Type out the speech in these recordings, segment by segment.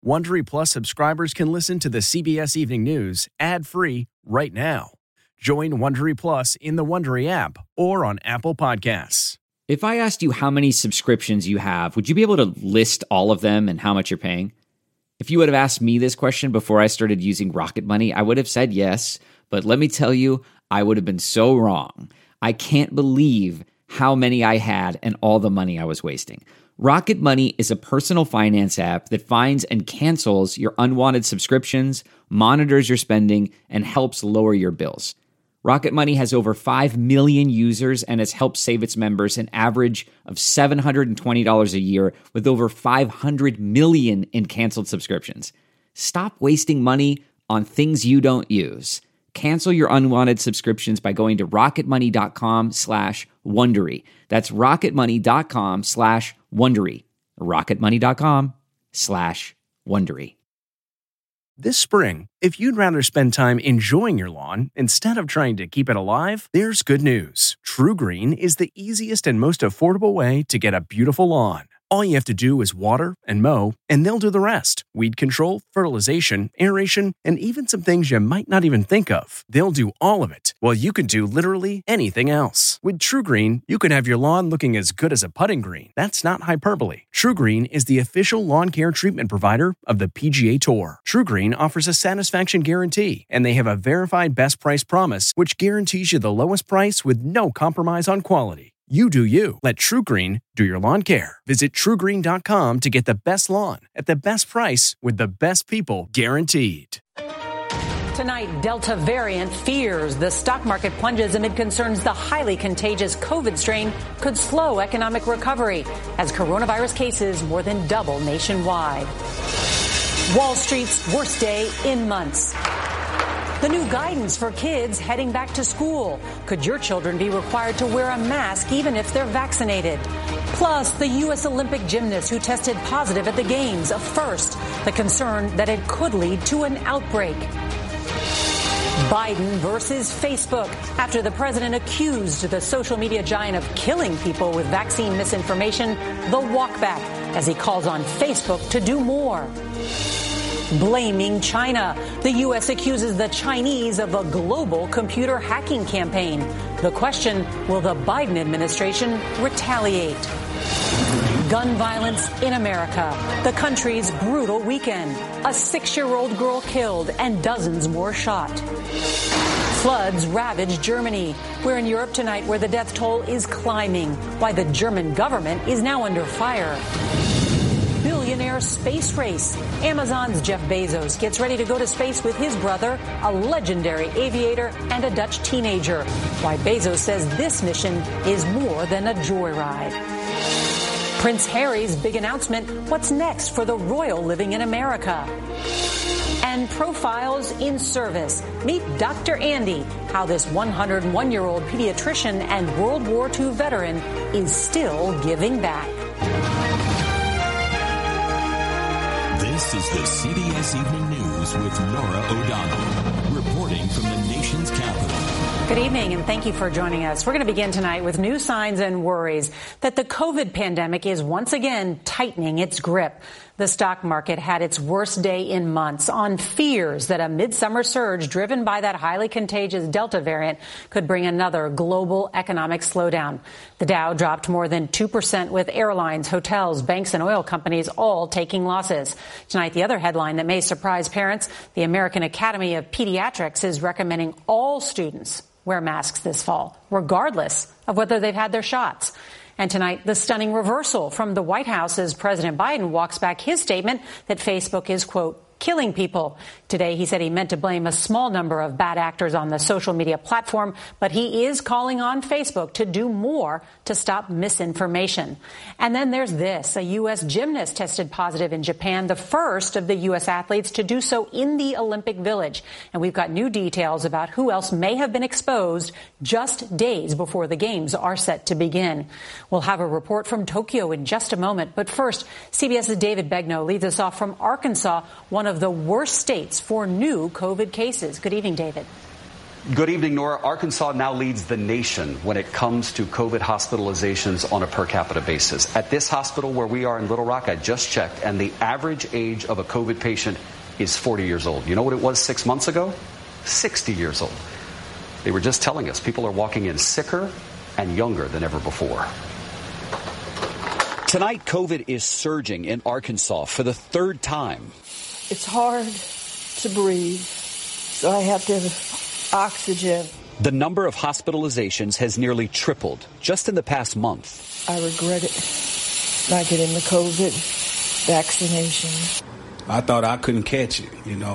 Wondery Plus subscribers can listen to the CBS Evening News ad-free right now. Join Wondery Plus in the Wondery app or on Apple Podcasts. If I asked you how many subscriptions you have, would you be able to list all of them and how much you're paying? If you would have asked me this question before I started using Rocket Money, I would have said yes, but let me tell you, I would have been so wrong. I can't believe how many I had and all the money I was wasting. Rocket Money is a personal finance app that finds and cancels your unwanted subscriptions, monitors your spending, and helps lower your bills. Rocket Money has over 5 million users and has helped save its members an average of $720 a year with over 500 million in canceled subscriptions. Stop wasting money on things you don't use. Cancel your unwanted subscriptions by going to rocketmoney.com/Wondery. That's rocketmoney.com/Wondery. rocketmoney.com/Wondery. This spring, if you'd rather spend time enjoying your lawn instead of trying to keep it alive, there's good news. True Green is the easiest and most affordable way to get a beautiful lawn. All you have to do is water and mow, and they'll do the rest. Weed control, fertilization, aeration, and even some things you might not even think of. They'll do all of it, while you can do literally anything else. With True Green, you can have your lawn looking as good as a putting green. That's not hyperbole. True Green is the official lawn care treatment provider of the PGA Tour. True Green offers a satisfaction guarantee, and they have a verified best price promise, which guarantees you the lowest price with no compromise on quality. You do you. Let True Green do your lawn care. Visit TrueGreen.com to get the best lawn at the best price with the best people guaranteed. Tonight, Delta variant fears the stock market plunges amid concerns the highly contagious COVID strain could slow economic recovery as coronavirus cases more than double nationwide. Wall Street's worst day in months. The new guidance for kids heading back to school. Could your children be required to wear a mask even if they're vaccinated? Plus, the U.S. Olympic gymnast who tested positive at the Games, a first. The concern that it could lead to an outbreak. Biden versus Facebook after the president accused the social media giant of killing people with vaccine misinformation, the walkback as he calls on Facebook to do more. Blaming China. The U.S. accuses the Chinese of a global computer hacking campaign. The question, will the Biden administration retaliate? Gun violence in America. The country's brutal weekend. A 6-year-old girl killed and dozens more shot. Floods ravage Germany. We're in Europe tonight where the death toll is climbing. Why the German government is now under fire. Billionaire space race. Amazon's Jeff Bezos gets ready to go to space with his brother, a legendary aviator and a Dutch teenager. Why Bezos says this mission is more than a joyride. Prince Harry's big announcement. What's next for the royal living in America? And profiles in service. Meet Dr. Andy, how this 101-year-old pediatrician and World War II veteran is still giving back. This is the CBS Evening News with Norah O'Donnell, reporting from the nation's capital. Good evening, and thank you for joining us. We're going to begin tonight with new signs and worries that the COVID pandemic is once again tightening its grip. The stock market had its worst day in months on fears that a midsummer surge driven by that highly contagious Delta variant could bring another global economic slowdown. The Dow dropped more than 2% with airlines, hotels, banks, and oil companies all taking losses. Tonight, the other headline that may surprise parents, the American Academy of Pediatrics is recommending all students wear masks this fall, regardless of whether they've had their shots. And tonight, the stunning reversal from the White House as President Biden walks back his statement that Facebook is, quote, killing people. Today, he said he meant to blame a small number of bad actors on the social media platform, but he is calling on Facebook to do more to stop misinformation. And then there's this. A U.S. gymnast tested positive in Japan, the first of the U.S. athletes to do so in the Olympic Village. And we've got new details about who else may have been exposed just days before the games are set to begin. We'll have a report from Tokyo in just a moment. But first, CBS's David Begnaud leads us off from Arkansas, one of the worst states for new COVID cases. Good evening, David. Good evening, Nora. Arkansas now leads the nation when it comes to COVID hospitalizations on a per capita basis. At this hospital where we are in Little Rock, I just checked, and the average age of a COVID patient is 40 years old. You know what it was 6 months ago? 60 years old. They were just telling us people are walking in sicker and younger than ever before. Tonight, COVID is surging in Arkansas for the third time. It's hard to breathe, so I have to have oxygen. The number of hospitalizations has nearly tripled just in the past month. I regret it, not getting the COVID vaccination. I thought I couldn't catch it,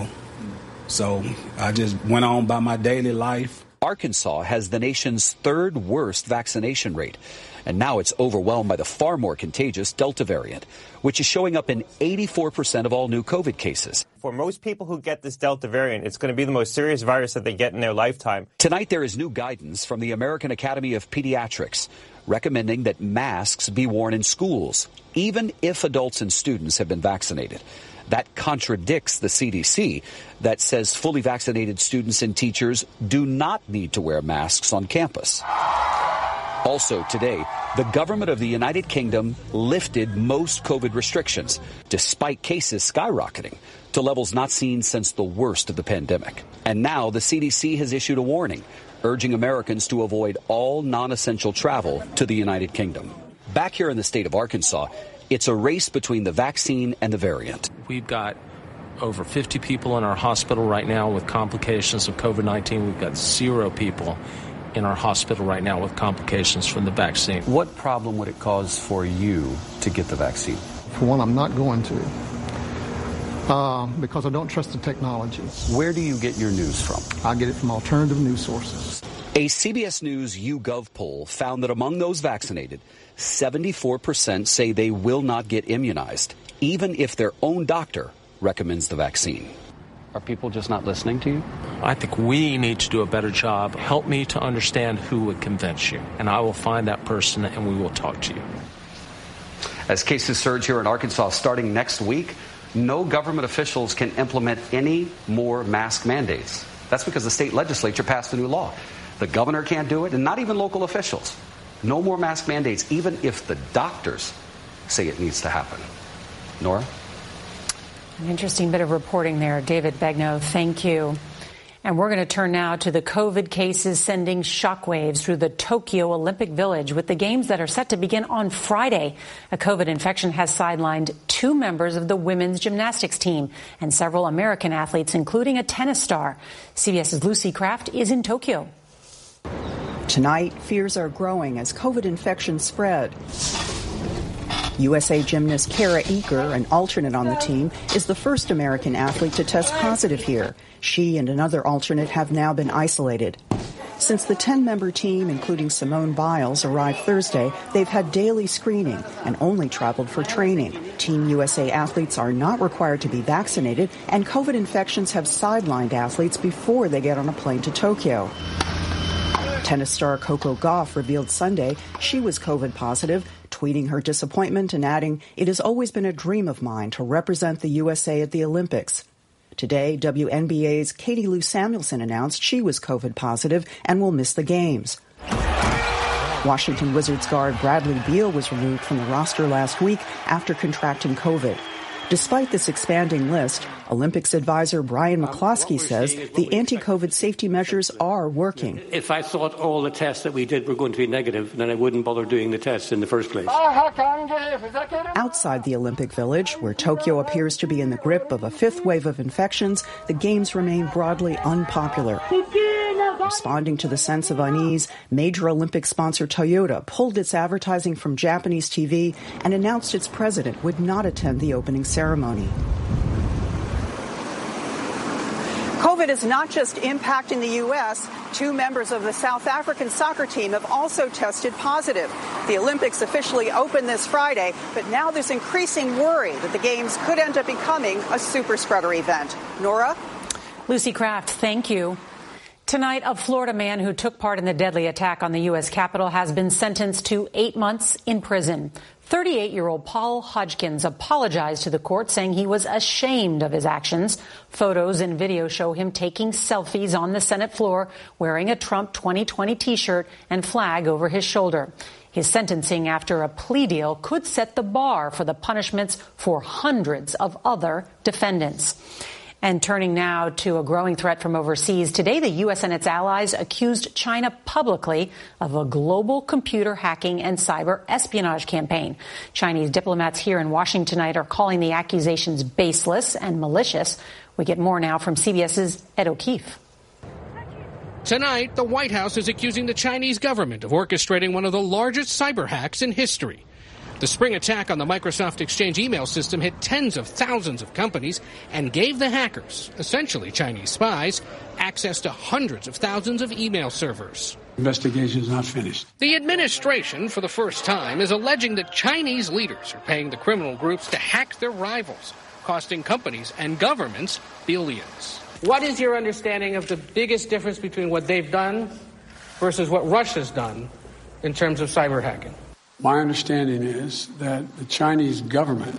so I just went on by my daily life. Arkansas has the nation's third worst vaccination rate, and now it's overwhelmed by the far more contagious Delta variant, which is showing up in 84% of all new COVID cases. For most people who get this Delta variant, it's going to be the most serious virus that they get in their lifetime. Tonight, there is new guidance from the American Academy of Pediatrics recommending that masks be worn in schools, even if adults and students have been vaccinated. That contradicts the CDC that says fully vaccinated students and teachers do not need to wear masks on campus. Also today, the government of the United Kingdom lifted most COVID restrictions, despite cases skyrocketing to levels not seen since the worst of the pandemic. And now the CDC has issued a warning, urging Americans to avoid all non-essential travel to the United Kingdom. Back here in the state of Arkansas, it's a race between the vaccine and the variant. We've got over 50 people in our hospital right now with complications of COVID-19. We've got 0 people in our hospital right now with complications from the vaccine. What problem would it cause for you to get the vaccine? For one, I'm not going to because I don't trust the technology. Where do you get your news from? I get it from alternative news sources. A CBS News YouGov poll found that among those vaccinated, 74% say they will not get immunized, even if their own doctor recommends the vaccine. Are people just not listening to you? I think we need to do a better job. Help me to understand who would convince you, and I will find that person and we will talk to you. As cases surge here in Arkansas starting next week, no government officials can implement any more mask mandates. That's because the state legislature passed a new law. The governor can't do it, and not even local officials. No more mask mandates, even if the doctors say it needs to happen. Nora? An interesting bit of reporting there, David Begnaud. Thank you. And we're going to turn now to the COVID cases sending shockwaves through the Tokyo Olympic Village with the games that are set to begin on Friday. A COVID infection has sidelined 2 members of the women's gymnastics team and several American athletes, including a tennis star. CBS's Lucy Kraft is in Tokyo. Tonight, fears are growing as COVID infections spread. USA gymnast Kara Eaker, an alternate on the team, is the first American athlete to test positive here. She and another alternate have now been isolated. Since the 10-member team, including Simone Biles, arrived Thursday, they've had daily screening and only traveled for training. Team USA athletes are not required to be vaccinated, and COVID infections have sidelined athletes before they get on a plane to Tokyo. Tennis star Coco Gauff revealed Sunday she was COVID positive, tweeting her disappointment and adding, "It has always been a dream of mine to represent the USA at the Olympics." Today, WNBA's Katie Lou Samuelson announced she was COVID positive and will miss the games. Washington Wizards guard Bradley Beal was removed from the roster last week after contracting COVID. Despite this expanding list, Olympics advisor Brian McCloskey says the anti-COVID safety measures are working. If I thought all the tests that we did were going to be negative, then I wouldn't bother doing the tests in the first place. Outside the Olympic Village, where Tokyo appears to be in the grip of a 5th wave of infections, the games remain broadly unpopular. Responding to the sense of unease, major Olympic sponsor Toyota pulled its advertising from Japanese TV and announced its president would not attend the opening ceremony. COVID is not just impacting the U.S. 2 members of the South African soccer team have also tested positive. The Olympics officially open this Friday, but now there's increasing worry that the games could end up becoming a super spreader event. Nora? Lucy Kraft, thank you. Tonight, a Florida man who took part in the deadly attack on the U.S. Capitol has been sentenced to 8 months in prison. 38-year-old Paul Hodgkins apologized to the court, saying he was ashamed of his actions. Photos and video show him taking selfies on the Senate floor, wearing a Trump 2020 T-shirt and flag over his shoulder. His sentencing after a plea deal could set the bar for the punishments for hundreds of other defendants. And turning now to a growing threat from overseas. Today, the U.S. and its allies accused China publicly of a global computer hacking and cyber espionage campaign. Chinese diplomats here in Washington tonight are calling the accusations baseless and malicious. We get more now from CBS's Ed O'Keefe. Tonight, the White House is accusing the Chinese government of orchestrating one of the largest cyber hacks in history. The spring attack on the Microsoft Exchange email system hit tens of thousands of companies and gave the hackers, essentially Chinese spies, access to hundreds of thousands of email servers. Investigation is not finished. The administration, for the first time, is alleging that Chinese leaders are paying the criminal groups to hack their rivals, costing companies and governments billions. What is your understanding of the biggest difference between what they've done versus what Russia's done in terms of cyber hacking? My understanding is that the Chinese government,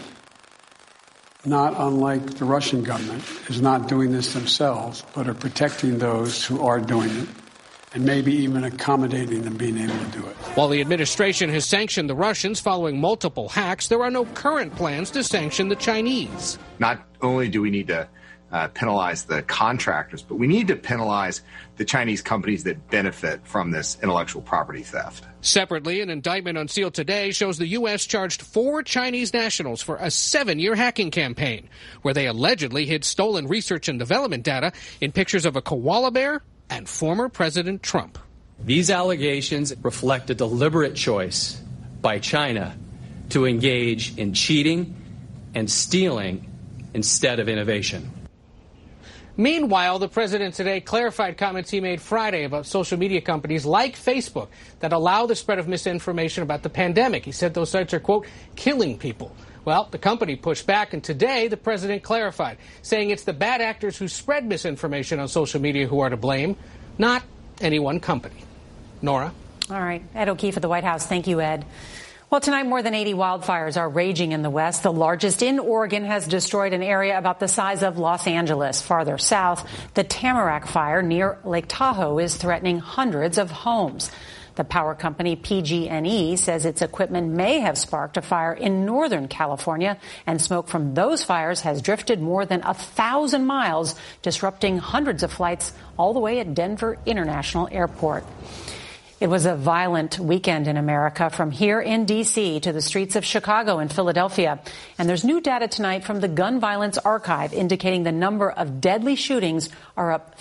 not unlike the Russian government, is not doing this themselves, but are protecting those who are doing it, and maybe even accommodating them being able to do it. While the administration has sanctioned the Russians following multiple hacks, there are no current plans to sanction the Chinese. Not only do we need to penalize the contractors, but we need to penalize the Chinese companies that benefit from this intellectual property theft. Separately, an indictment unsealed today shows the U.S. charged 4 Chinese nationals for a 7-year hacking campaign where they allegedly hid stolen research and development data in pictures of a koala bear and former President Trump. These allegations reflect a deliberate choice by China to engage in cheating and stealing instead of innovation. Meanwhile, the president today clarified comments he made Friday about social media companies like Facebook that allow the spread of misinformation about the pandemic. He said those sites are, quote, killing people. Well, the company pushed back, and today the president clarified, saying it's the bad actors who spread misinformation on social media who are to blame, not any one company. Nora? All right. Ed O'Keefe at the White House. Thank you, Ed. Well, tonight more than 80 wildfires are raging in the West. The largest in Oregon has destroyed an area about the size of Los Angeles. Farther south, the Tamarack Fire near Lake Tahoe is threatening hundreds of homes. The power company PG&E says its equipment may have sparked a fire in Northern California, and smoke from those fires has drifted more than 1,000 miles, disrupting hundreds of flights all the way at Denver International Airport. It was a violent weekend in America, from here in D.C. to the streets of Chicago and Philadelphia. And there's new data tonight from the Gun Violence Archive indicating the number of deadly shootings are up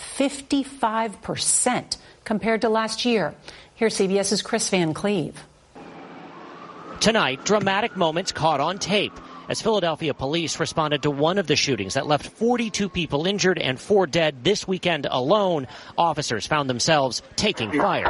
55% compared to last year. Here's CBS's Chris Van Cleve. Tonight, dramatic moments caught on tape as Philadelphia police responded to one of the shootings that left 42 people injured and 4 dead this weekend alone. Officers found themselves taking fire.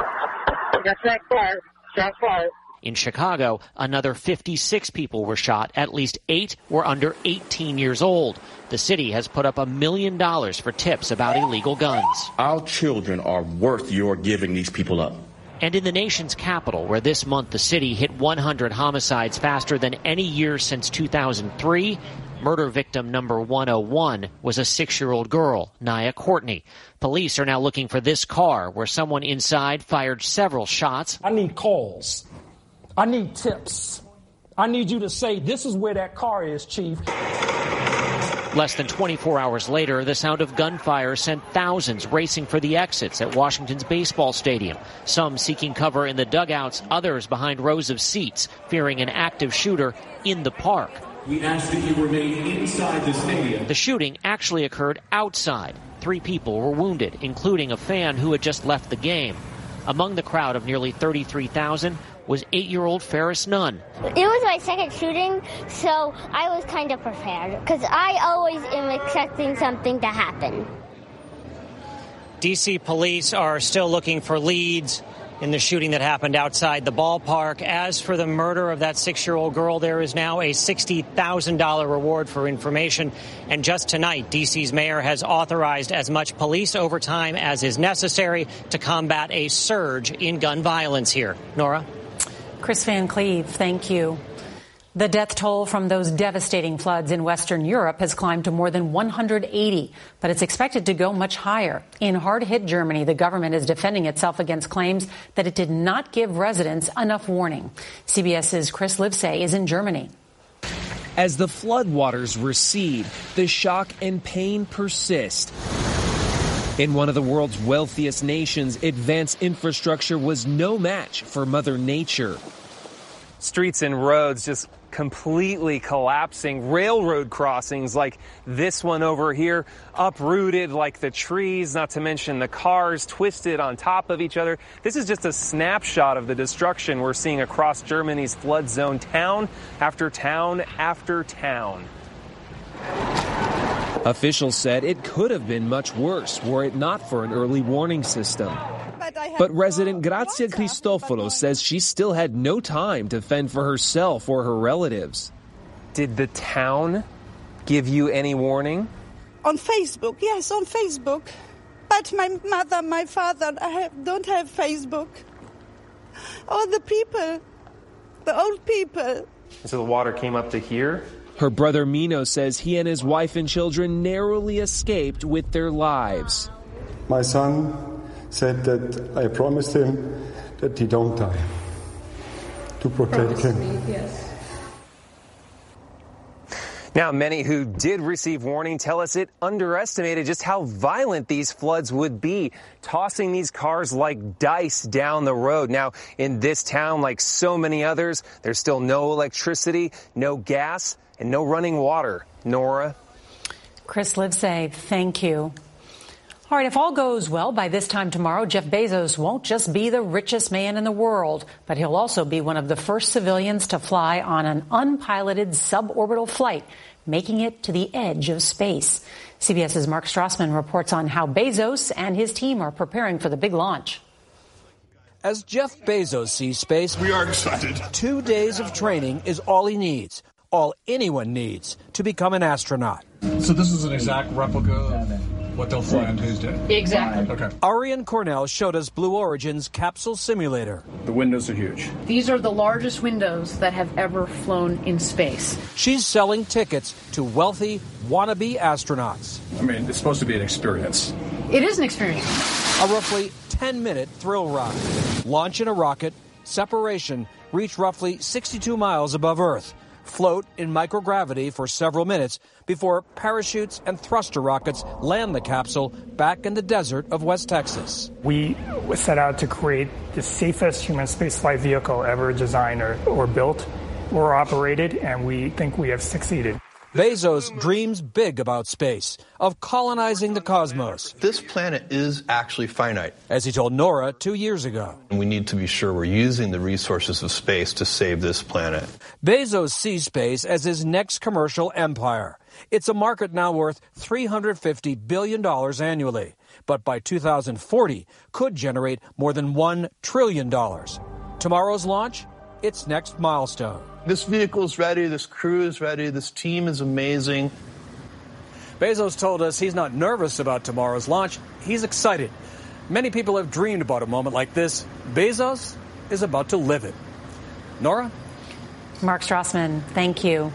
In Chicago, another 56 people were shot. At least 8 were under 18 years old. The city has put up $1 million for tips about illegal guns. Our children are worth your giving these people up. And in the nation's capital, where this month the city hit 100 homicides faster than any year since 2003, murder victim number 101 was a 6-year-old girl, Nia Courtney. Police are now looking for this car where someone inside fired several shots. I need calls. I need tips. I need you to say, this is where that car is, Chief. Less than 24 hours later, the sound of gunfire sent thousands racing for the exits at Washington's baseball stadium. Some seeking cover in the dugouts, others behind rows of seats, fearing an active shooter in the park. We ask that you remain inside the stadium. The shooting actually occurred outside. 3 people were wounded, including a fan who had just left the game. Among the crowd of nearly 33,000 was 8-year-old Ferris Nunn. It was my second shooting, so I was kind of prepared, because I always am expecting something to happen. D.C. police are still looking for leads in the shooting that happened outside the ballpark. As for the murder of that 6-year-old girl, there is now a $60,000 reward for information. And just tonight, D.C.'s mayor has authorized as much police overtime as is necessary to combat a surge in gun violence here. Nora? Chris Van Cleve, thank you. The death toll from those devastating floods in Western Europe has climbed to more than 180, but it's expected to go much higher. In hard-hit Germany, the government is defending itself against claims that it did not give residents enough warning. CBS's Chris Livesay is in Germany. As the floodwaters recede, the shock and pain persist. In one of the world's wealthiest nations, advanced infrastructure was no match for Mother Nature. Streets and roads just completely collapsing. Railroad crossings like this one over here, uprooted like the trees, not to mention the cars twisted on top of each other. This is just a snapshot of the destruction we're seeing across Germany's flood zone, town after town after town. Officials said it could have been much worse were it not for an early warning system. But resident Grazia Cristoforo says she still had no time to fend for herself or her relatives. Did the town give you any warning? On Facebook, yes, on Facebook. But my mother, my father, don't have Facebook. All the people, the old people. So the water came up to here? Her brother Mino says he and his wife and children narrowly escaped with their lives. My son said that I promised him that he don't die, to protect him. Yes. Now, many who did receive warning tell us it underestimated just how violent these floods would be, tossing these cars like dice down the road. Now, in this town, like so many others, there's still no electricity, no gas, and no running water. Nora? Chris Livesay, thank you. All right, if all goes well, by this time tomorrow, Jeff Bezos won't just be the richest man in the world, but he'll also be one of the first civilians to fly on an unpiloted suborbital flight, making it to the edge of space. CBS's Mark Strassman reports on how Bezos and his team are preparing for the big launch. As Jeff Bezos sees space, we are excited. 2 days of training is all he needs, all anyone needs to become an astronaut. So this is an exact replica of what they'll fly on Tuesday? Exactly. Okay. Ariane Cornell showed us Blue Origin's capsule simulator. The windows are huge. These are the largest windows that have ever flown in space. She's selling tickets to wealthy, wannabe astronauts. I mean, it's supposed to be an experience. It is an experience. A roughly 10-minute thrill ride. Launch in a rocket, separation, reach roughly 62 miles above Earth. Float in microgravity for several minutes before parachutes and thruster rockets land the capsule back in the desert of West Texas. We set out to create the safest human spaceflight vehicle ever designed or built or operated, and we think we have succeeded. Bezos dreams big about space, of colonizing the cosmos. This planet is actually finite. As he told Nora 2 years ago. And we need to be sure we're using the resources of space to save this planet. Bezos sees space as his next commercial empire. It's a market now worth $350 billion annually, but by 2040 could generate more than $1 trillion. Tomorrow's launch, its next milestone. This vehicle is ready, this crew is ready, this team is amazing. Bezos told us he's not nervous about tomorrow's launch. He's excited. Many people have dreamed about a moment like this. Bezos is about to live it. Nora? Mark Strassman, thank you.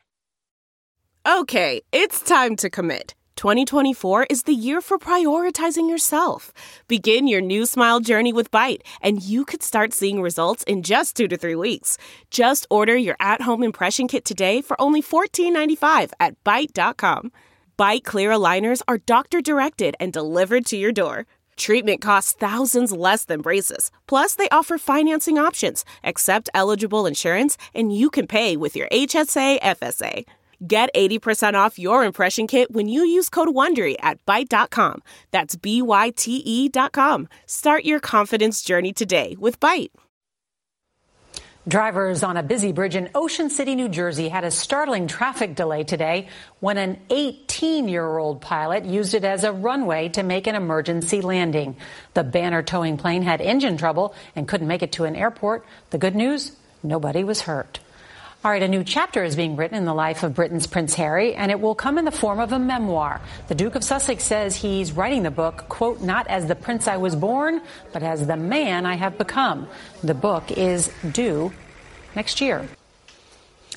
Okay, it's time to commit. 2024 is the year for prioritizing yourself. Begin your new smile journey with Byte, and you could start seeing results in just 2 to 3 weeks. Just order your at-home impression kit today for only $14.95 at Byte.com. Byte Clear aligners are doctor-directed and delivered to your door. Treatment costs thousands less than braces. Plus, they offer financing options, accept eligible insurance, and you can pay with your HSA FSA. Get 80% off your impression kit when you use code WONDERY at Byte.com. That's BYTE.com. Start your confidence journey today with Byte. Drivers on a busy bridge in Ocean City, New Jersey had a startling traffic delay today when an 18-year-old pilot used it as a runway to make an emergency landing. The Banner towing plane had engine trouble and couldn't make it to an airport. The good news? Nobody was hurt. All right, a new chapter is being written in the life of Britain's Prince Harry, and it will come in the form of a memoir. The Duke of Sussex says he's writing the book, quote, not as the prince I was born, but as the man I have become. The book is due next year.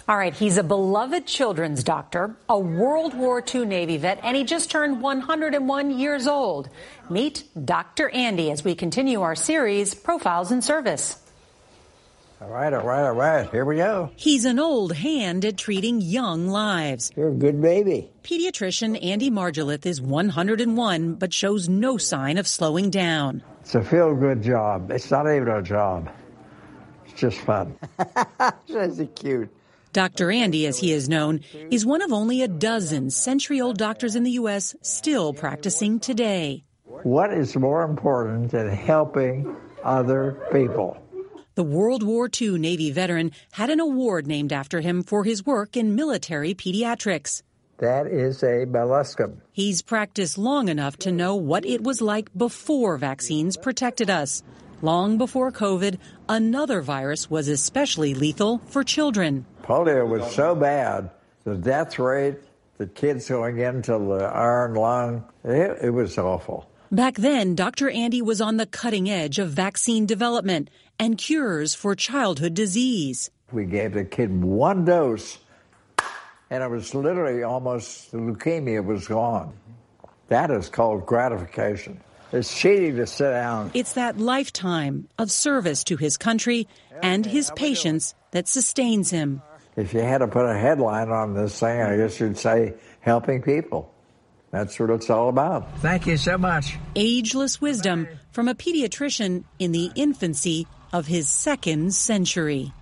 All right, he's a beloved children's doctor, a World War II Navy vet, and he just turned 101 years old. Meet Dr. Andy as we continue our series, Profiles in Service. All right. Here we go. He's an old hand at treating young lives. You're a good baby. Pediatrician Andy Margolith is 101, but shows no sign of slowing down. It's a feel-good job. It's not even a job. It's just fun. That's cute. Dr. Andy, as he is known, is one of only a dozen century-old doctors in the U.S. still practicing today. What is more important than helping other people? The World War II Navy veteran had an award named after him for his work in military pediatrics. That is a molluscum. He's practiced long enough to know what it was like before vaccines protected us. Long before COVID, another virus was especially lethal for children. Polio was so bad, the death rate, the kids going into the iron lung, it was awful. Back then, Dr. Andy was on the cutting edge of vaccine development and cures for childhood disease. We gave the kid one dose, and it was literally almost, the leukemia was gone. That is called gratification. It's cheating to sit down. It's that lifetime of service to his country and his patients that sustains him. If you had to put a headline on this thing, I guess you'd say helping people. That's what it's all about. Thank you so much. Ageless wisdom from a pediatrician in the infancy of his second century.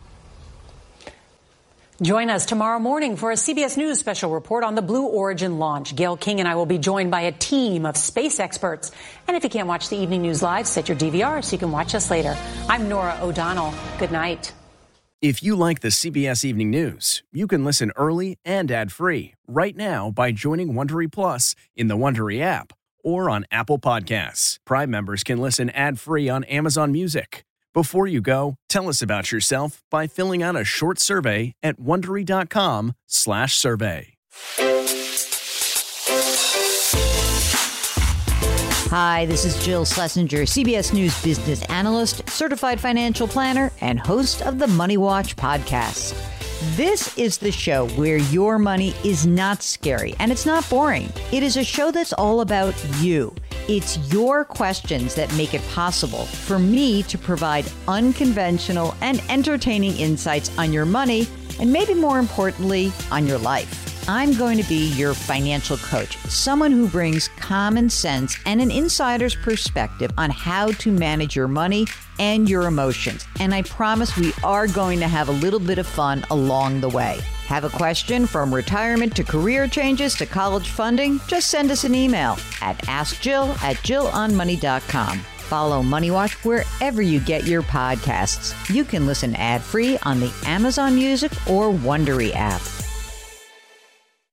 Join us tomorrow morning for a CBS News special report on the Blue Origin launch. Gail King and I will be joined by a team of space experts. And if you can't watch the evening news live, set your DVR so you can watch us later. I'm Norah O'Donnell. Good night. If you like the CBS Evening News, you can listen early and ad-free right now by joining Wondery Plus in the Wondery app or on Apple Podcasts. Prime members can listen ad-free on Amazon Music. Before you go, tell us about yourself by filling out a short survey at Wondery.com/survey. Hi, this is Jill Schlesinger, CBS News business analyst, certified financial planner, and host of the Money Watch podcast. This is the show where your money is not scary and it's not boring. It is a show that's all about you. It's your questions that make it possible for me to provide unconventional and entertaining insights on your money and maybe more importantly, on your life. I'm going to be your financial coach, someone who brings common sense and an insider's perspective on how to manage your money and your emotions. And I promise we are going to have a little bit of fun along the way. Have a question from retirement to career changes to college funding? Just send us an email at askjill@jillonmoney.com. Follow Money Watch wherever you get your podcasts. You can listen ad-free on the Amazon Music or Wondery app.